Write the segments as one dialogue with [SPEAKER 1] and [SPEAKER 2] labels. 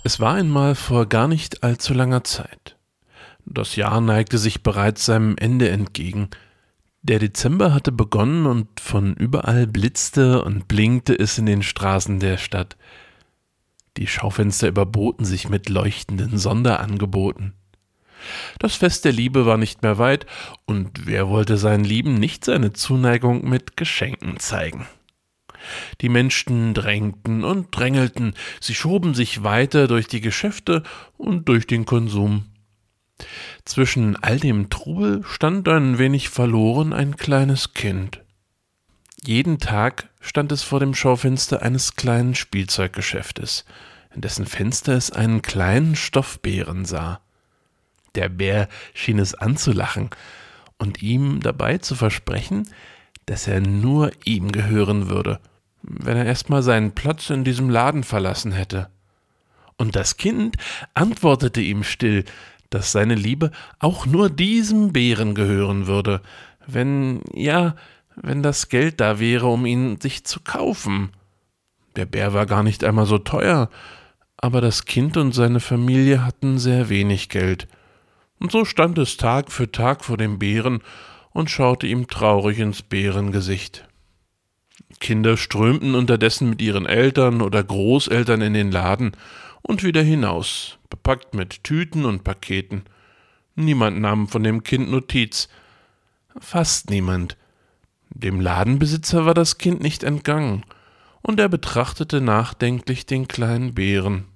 [SPEAKER 1] Es war einmal vor gar nicht allzu langer Zeit. Das Jahr neigte sich bereits seinem Ende entgegen. Der Dezember hatte begonnen und von überall blitzte und blinkte es in den Straßen der Stadt. Die Schaufenster überboten sich mit leuchtenden Sonderangeboten. Das Fest der Liebe war nicht mehr weit, und wer wollte seinen Lieben nicht seine Zuneigung mit Geschenken zeigen? Die Menschen drängten und drängelten, sie schoben sich weiter durch die Geschäfte und durch den Konsum. Zwischen all dem Trubel stand ein wenig verloren ein kleines Kind. Jeden Tag stand es vor dem Schaufenster eines kleinen Spielzeuggeschäftes, in dessen Fenster es einen kleinen Stoffbären sah. Der Bär schien es anzulachen und ihm dabei zu versprechen, dass er nur ihm gehören würde, wenn er erst mal seinen Platz in diesem Laden verlassen hätte. Und das Kind antwortete ihm still, dass seine Liebe auch nur diesem Bären gehören würde, wenn das Geld da wäre, um ihn sich zu kaufen. Der Bär war gar nicht einmal so teuer, aber das Kind und seine Familie hatten sehr wenig Geld. Und so stand es Tag für Tag vor dem Bären und schaute ihm traurig ins Bärengesicht. Kinder strömten unterdessen mit ihren Eltern oder Großeltern in den Laden und wieder hinaus, bepackt mit Tüten und Paketen. Niemand nahm von dem Kind Notiz. Fast niemand. Dem Ladenbesitzer war das Kind nicht entgangen, und er betrachtete nachdenklich den kleinen Bären.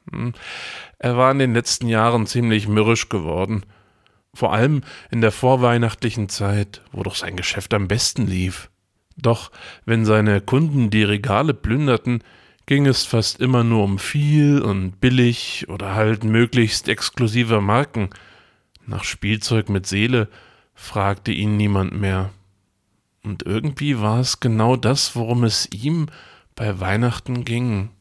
[SPEAKER 1] Er war in den letzten Jahren ziemlich mürrisch geworden, vor allem in der vorweihnachtlichen Zeit, wo doch sein Geschäft am besten lief. Doch wenn seine Kunden die Regale plünderten, ging es fast immer nur um viel und billig oder halt möglichst exklusive Marken. Nach Spielzeug mit Seele fragte ihn niemand mehr. Und irgendwie war es genau das, worum es ihm bei Weihnachten ging.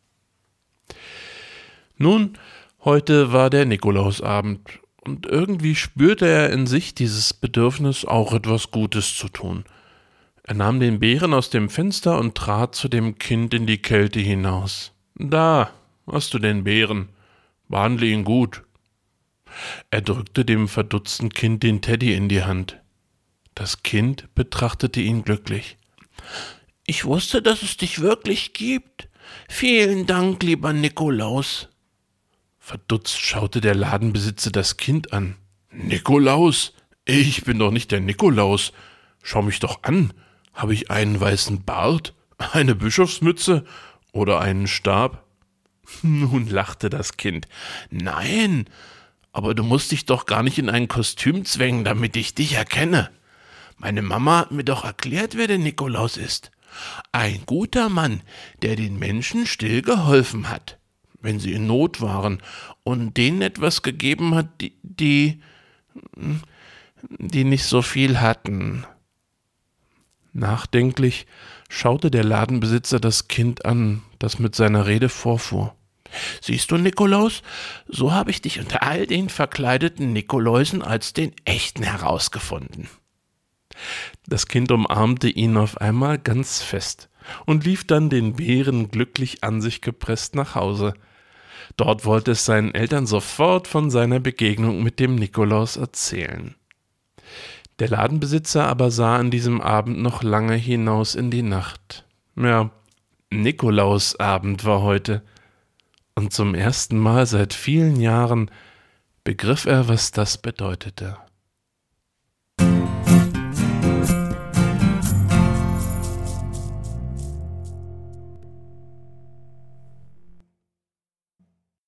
[SPEAKER 1] Nun, heute war der Nikolausabend, und irgendwie spürte er in sich dieses Bedürfnis, auch etwas Gutes zu tun. Er nahm den Bären aus dem Fenster und trat zu dem Kind in die Kälte hinaus. »Da, hast du den Bären. Behandle ihn gut.« Er drückte dem verdutzten Kind den Teddy in die Hand. Das Kind betrachtete ihn glücklich. »Ich wusste, dass es dich wirklich gibt. Vielen Dank, lieber Nikolaus.« Verdutzt schaute der Ladenbesitzer das Kind an. »Nikolaus? Ich bin doch nicht der Nikolaus. Schau mich doch an. Habe ich einen weißen Bart, eine Bischofsmütze oder einen Stab?« Nun lachte das Kind. »Nein, aber du musst dich doch gar nicht in ein Kostüm zwängen, damit ich dich erkenne. Meine Mama hat mir doch erklärt, wer der Nikolaus ist. Ein guter Mann, der den Menschen still geholfen hat, wenn sie in Not waren, und denen etwas gegeben hat, die nicht so viel hatten.« Nachdenklich schaute der Ladenbesitzer das Kind an, das mit seiner Rede vorfuhr. »Siehst du, Nikolaus, so habe ich dich unter all den verkleideten Nikoläusen als den echten herausgefunden.« Das Kind umarmte ihn auf einmal ganz fest und lief dann den Bären glücklich an sich gepresst nach Hause. Dort wollte es seinen Eltern sofort von seiner Begegnung mit dem Nikolaus erzählen. Der Ladenbesitzer aber sah an diesem Abend noch lange hinaus in die Nacht. Ja, Nikolausabend war heute. Und zum ersten Mal seit vielen Jahren begriff er, was das bedeutete.